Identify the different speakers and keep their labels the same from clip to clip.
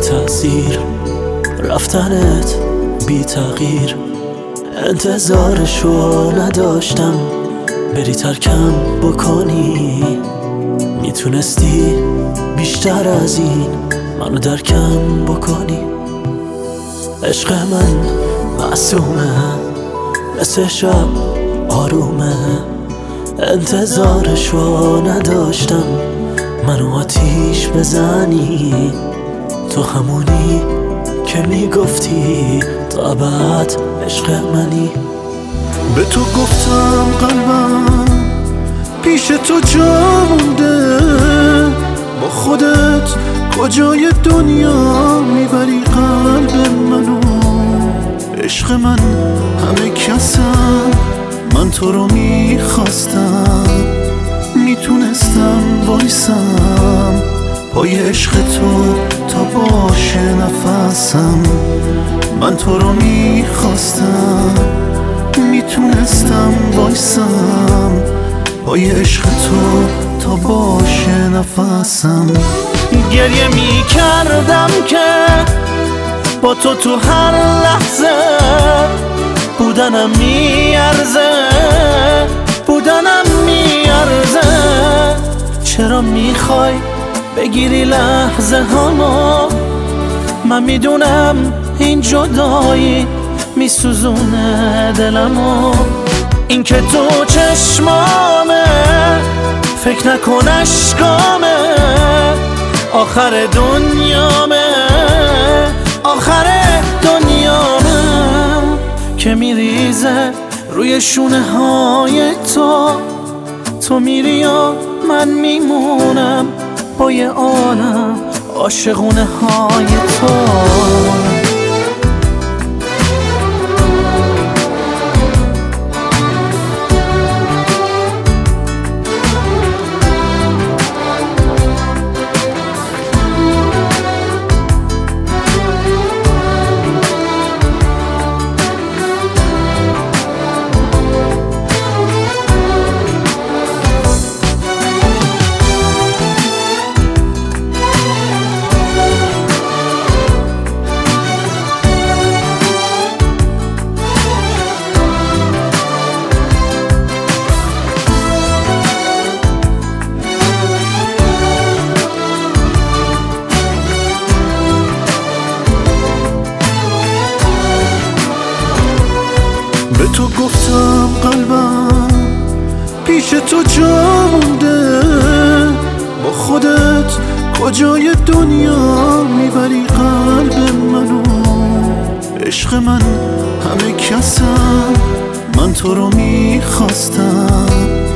Speaker 1: تأثیر، رفتنت بی تغییر. انتظارشو نداشتم بری ترکم بکنی، میتونستی بیشتر از این منو درکم بکنی. عشق من معصومه مثل شب آرومه، انتظارشو نداشتم منو آتیش بزنی. تو همونی که میگفتی تا ابد عشق منی.
Speaker 2: به تو گفتم قلبم پیش تو جا مونده، با خودت کجای دنیا میبری قلب منو. عشق من همه کسم، من تو رو میخواستم، میتونستم وایسم پای عشق تو تا باشه نفسم. من تو رو میخواستم، میتونستم وایسم پای عشق تو تا باشه نفسم.
Speaker 3: گریه میکردم که با تو هر لحظه بودنم میارزه، بودنم میارزه. چرا میخوای بگیری لحظه هامو؟ من میدونم این جدایی میسوزونه دلمو. این که تو چشمامه فکر نکن اشکامه، آخر دنیامه، آخر دنیامه که میریزه روی شونه های تو. تو میری و من میمونم با یه عالم عاشقونه های تو.
Speaker 2: به تو گفتم قلبم پیش تو جا مونده، با خودت کجای دنیا میبری قلب منو. عشق من همه کسم، من تو رو میخواستم،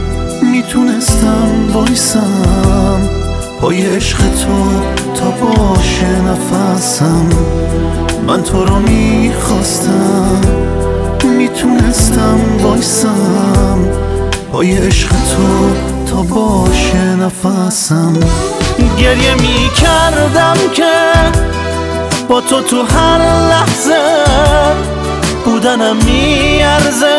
Speaker 2: میتونستم وایسم پای عشق تو تا باشه نفسم. من تو رو میخواستم، میتونستم وایسم پای عشق تو تا باشه نفسم.
Speaker 3: گریه میکردم که با تو هر لحظه بودنم میارزه،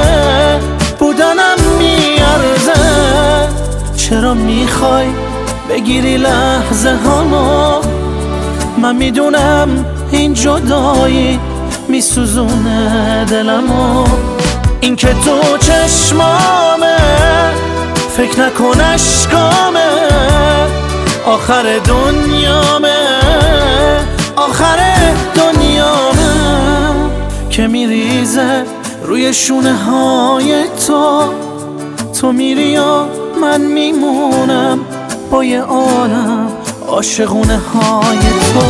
Speaker 3: بودنم میارزه. چرا میخوای بگیری لحظه هامو؟ من میدونم این جدایی میسوزونه دلمو. این که تو چشمامه فکر نکن اشکامه، آخر دنیامه، آخر دنیامه که میریزه روی شونه های تو. تو میری و من میمونم با یه عالم عاشقونه های تو.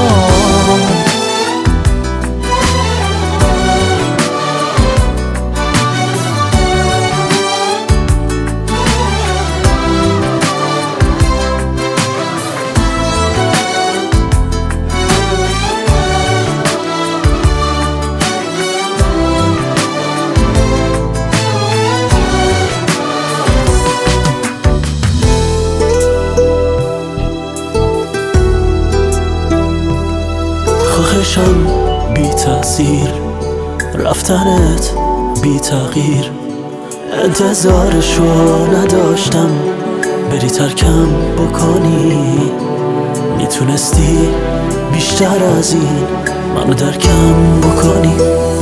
Speaker 1: خواهشم بی تأثیر، رفتنت بی تغییر. انتظارشو نداشتم بری ترکم بکنی، میتونستی بیشتر از این منو درکم بکنی.